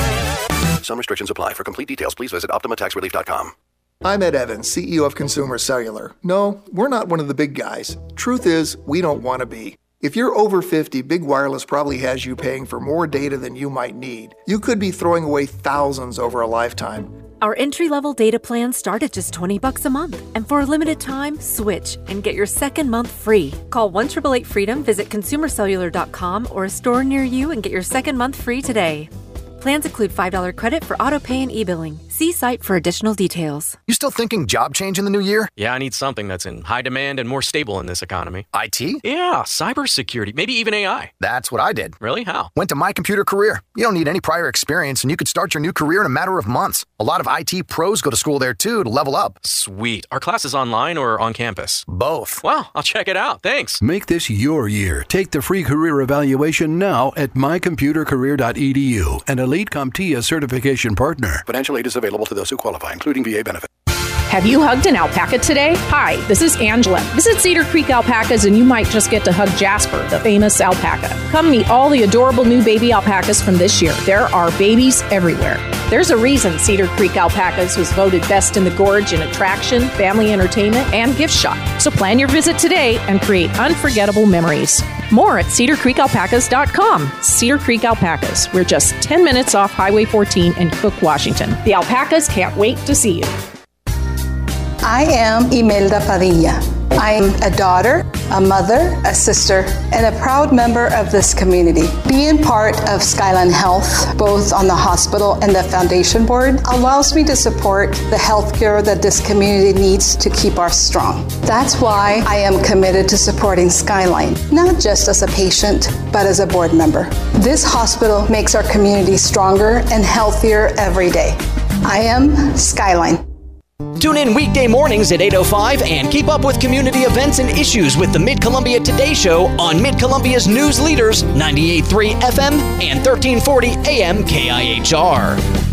Some restrictions apply. For complete details, please visit optima tax relief dot com. I'm Ed Evans, C E O of Consumer Cellular. No, we're not one of the big guys. Truth is, we don't want to be. If you're over fifty, Big Wireless probably has you paying for more data than you might need. You could be throwing away thousands over a lifetime. Our entry-level data plans start at just twenty bucks a month. And for a limited time, switch and get your second month free. Call one eight eight eight freedom, visit consumer cellular dot com or a store near you and get your second month free today. Plans include five dollars credit for auto pay and e-billing. See site for additional details. You still thinking job change in the new year? Yeah, I need something that's in high demand and more stable in this economy. I T? Yeah, cybersecurity, maybe even A I. That's what I did. Really? How? Went to My Computer Career. You don't need any prior experience, and you could start your new career in a matter of months. A lot of I T pros go to school there, too, to level up. Sweet. Are classes online or on campus? Both. Wow, I'll check it out. Thanks. Make this your year. Take the free career evaluation now at my computer career dot e d u, an Elite CompTIA certification partner. Financial aid is available to those who qualify, including V A benefit. Have you hugged an alpaca today? Hi, this is Angela. Visit Cedar Creek Alpacas and you might just get to hug Jasper, the famous alpaca. Come meet all the adorable new baby alpacas from this year. There are babies everywhere. There's a reason Cedar Creek Alpacas was voted best in the gorge in attraction, family entertainment, and gift shop. So plan your visit today and create unforgettable memories. More at cedar creek alpacas dot com. Cedar Creek Alpacas. We're just ten minutes off Highway fourteen in Cook, Washington. The alpacas can't wait to see you. I am Imelda Padilla. I am a daughter, a mother, a sister, and a proud member of this community. Being part of Skyline Health, both on the hospital and the foundation board, allows me to support the healthcare that this community needs to keep us strong. That's why I am committed to supporting Skyline, not just as a patient, but as a board member. This hospital makes our community stronger and healthier every day. I am Skyline. Tune in weekday mornings at eight oh five and keep up with community events and issues with the Mid-Columbia Today Show on Mid-Columbia's news leaders, ninety-eight point three F M and thirteen forty A M K I H R.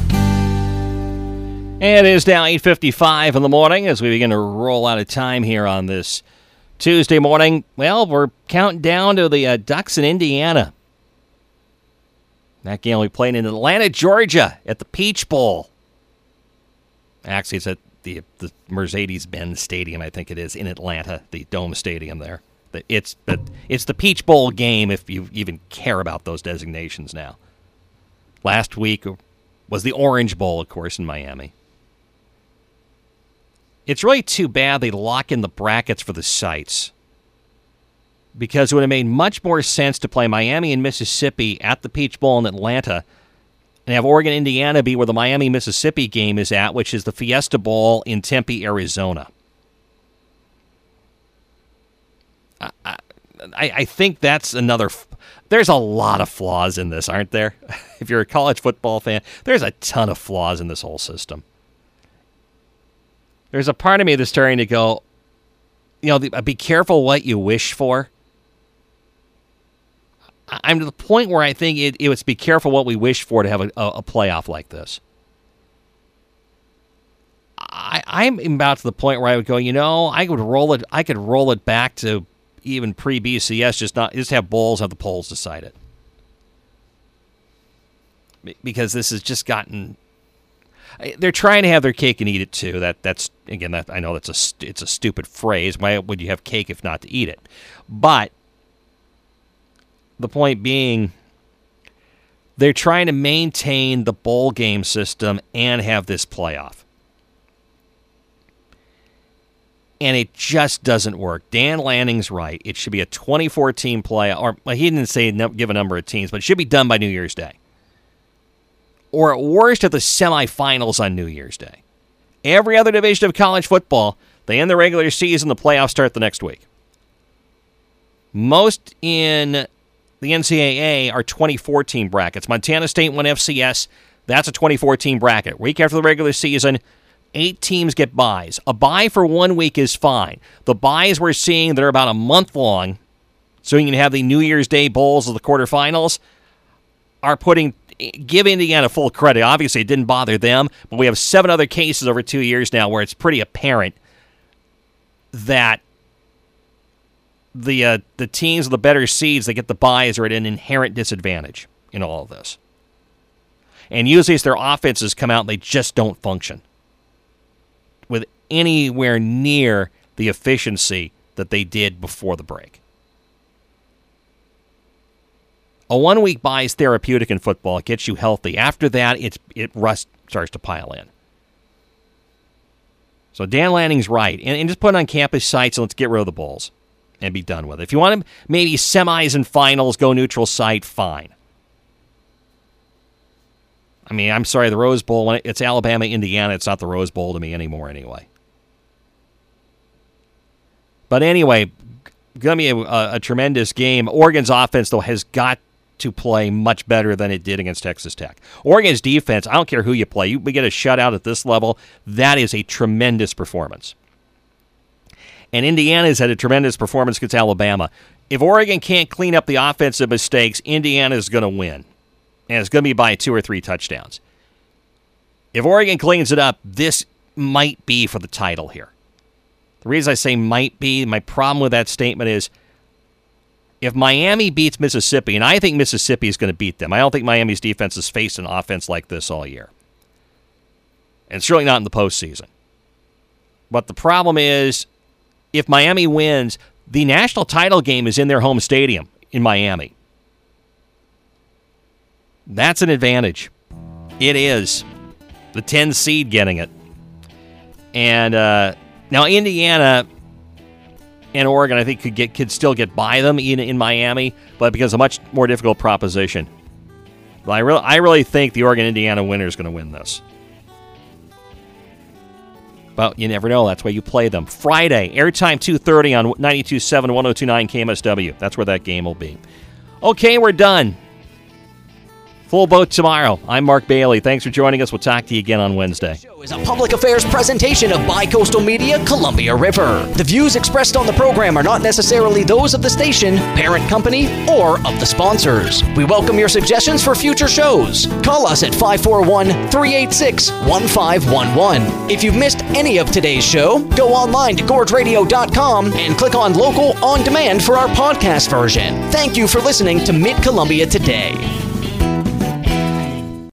And it is now eight fifty-five in the morning as we begin to roll out of time here on this Tuesday morning. Well, we're counting down to the uh, Ducks in Indiana. That game will be playing in Atlanta, Georgia at the Peach Bowl. Actually, it's at the, the Mercedes-Benz Stadium, I think it is, in Atlanta, the Dome Stadium there. It's the, it's the Peach Bowl game if you even care about those designations now. Last week was the Orange Bowl, of course, in Miami. It's really too bad they lock in the brackets for the sites, because it would have made much more sense to play Miami and Mississippi at the Peach Bowl in Atlanta and have Oregon, Indiana be where the Miami-Mississippi game is at, which is the Fiesta Bowl in Tempe, Arizona. I, I, I think that's another... F- there's a lot of flaws in this, aren't there? If you're a college football fan, there's a ton of flaws in this whole system. There's a part of me that's starting to go, you know, be careful what you wish for. I'm to the point where I think it, it was be careful what we wish for to have a, a, a playoff like this. I, I'm about to the point where I would go, you know, I would roll it. I could roll it back to even pre-B C S, just not just have bowls, have the polls decide it, because this has just gotten. They're trying to have their cake and eat it too. That that's again, that I know that's a it's a stupid phrase. Why would you have cake if not to eat it? But the point being, they're trying to maintain the bowl game system and have this playoff. And it just doesn't work. Dan Lanning's right. It should be a twenty-four team playoff. Or well, he didn't say give a number of teams, but it should be done by New Year's Day. Or at worst at the semifinals on New Year's Day. Every other division of college football, they end the regular season, the playoffs start the next week. Most in the N C double A are twenty-four team brackets. Montana State won F C S. That's a twenty-four team bracket. Week after the regular season, eight teams get buys. A buy for one week is fine. The buys we're seeing that are about a month long, so you can have the New Year's Day bowls of the quarterfinals, are putting, give Indiana full credit. Obviously, it didn't bother them, but we have seven other cases over two years now where it's pretty apparent that the uh, the teams with the better seeds that get the buys are at an inherent disadvantage in all of this. And usually it's their offenses come out and they just don't function with anywhere near the efficiency that they did before the break. A one-week bye is therapeutic in football. It gets you healthy. After that, it's it rust starts to pile in. So Dan Lanning's right. And, and just put it on campus sites and let's get rid of the bowls and be done with it. If you want to maybe semis and finals, go neutral site, fine. I mean, I'm sorry, the Rose Bowl, when it's Alabama, Indiana, it's not the Rose Bowl to me anymore anyway. But anyway, going to be a, a, a tremendous game. Oregon's offense, though, has got to play much better than it did against Texas Tech. Oregon's defense, I don't care who you play, you we get a shutout at this level, that is a tremendous performance. And Indiana's had a tremendous performance against Alabama. If Oregon can't clean up the offensive mistakes, Indiana's going to win. And it's going to be by two or three touchdowns. If Oregon cleans it up, this might be for the title here. The reason I say might be, my problem with that statement is, if Miami beats Mississippi, and I think Mississippi is going to beat them, I don't think Miami's defense has faced an offense like this all year. And certainly not in the postseason. But the problem is, if Miami wins, the national title game is in their home stadium in Miami. That's an advantage. It is. The ten seed getting it. And uh, now Indiana and Oregon, I think, could get could still get by them in, in Miami, but because a much more difficult proposition. But I really, I really think the Oregon-Indiana winner is going to win this. But you never know. That's why you play them. Friday, airtime two thirty on ninety-two point seven, one oh two point nine K M S W. That's where that game will be. Okay, we're done. Full boat tomorrow. I'm Mark Bailey. Thanks for joining us. We'll talk to you again on Wednesday. Is a public affairs presentation of Bicoastal Media, Columbia River. The views expressed on the program are not necessarily those of the station, parent company, or of the sponsors. We welcome your suggestions for future shows. Call us at five four one, three eight six, one five one one. If you've missed any of today's show, go online to gorge radio dot com and click on Local On Demand for our podcast version. Thank you for listening to Mid-Columbia Today.